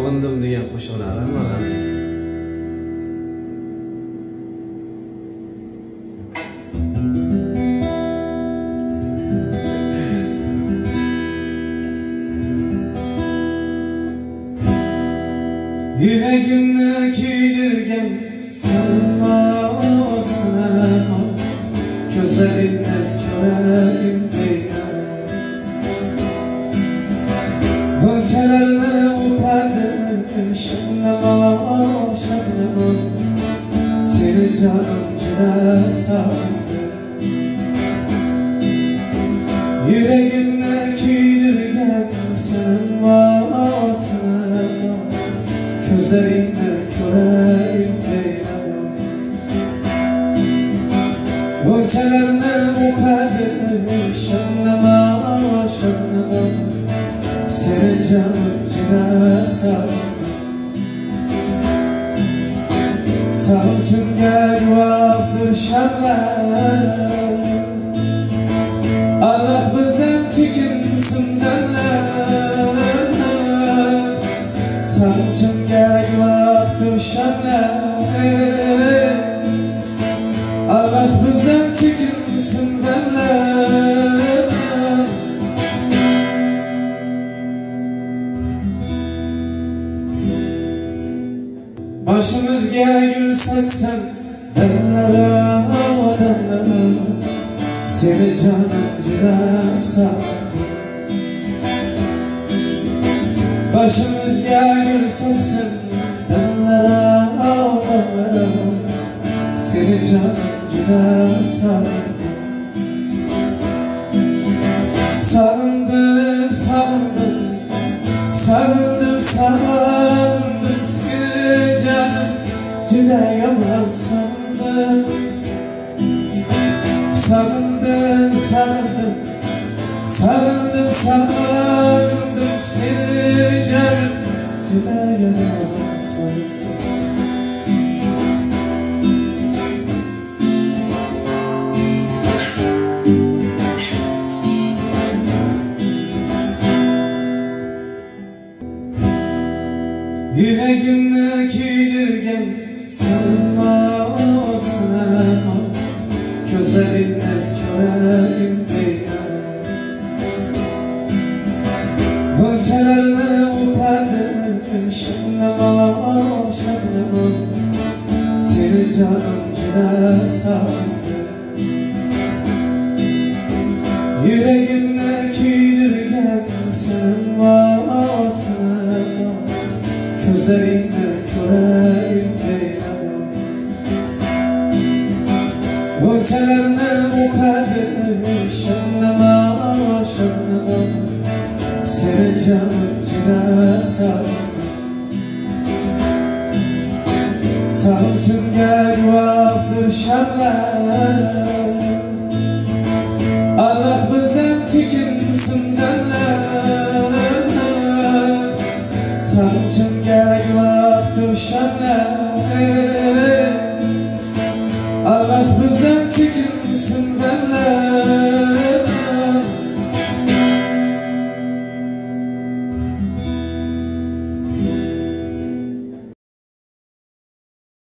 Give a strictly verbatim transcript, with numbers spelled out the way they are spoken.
Sog'indim degan qo'shiqlarim bor. Yüreğimde kiydirgen sanmasına, gözlerinde köreyim değer. Gönçelerine upadım şanlama şanlama, seni canım cüda sandım. Yüreğimde kiydirgen sanmasına, gözlerinde köreyim beynama. Gönçelerine upadım şanlama şanlama, seni canım cüda sandım. Saçımga guvohdir shamlar, Allah bizdan chekinsin damlar. Saçımga guvohdir shamlar, Allah bizdan chekinsin damlar. Başımızga gül saçsam damlara damlara, seni canım cüda sandım. Başımızga gül saçsam damlara damlara, seni canım cüda sandım. Sarıldım sarıldım sarıldım sarıldım, seni canım cüda yaman sandım. Sarıldım sarıldım sarıldım sarıldım, seni canım cüda yaman sandım. Yüreğimde kiydirgen sanmasına, gözlerinde köreyim değer. Gönçelerine upadım şanlama şanlama, seni canım cüda sandım. Yüreğimde kiydirgen sanmasına, gözlerinde köreyim beynama. Gönçelerine upadım şanlama şanlama, seni canım cüda sandım. Saçımga guvohdir shamlar, Allah bizdan chekinsin damlar. Saçımga guvohdir shamlar, Allah bizdan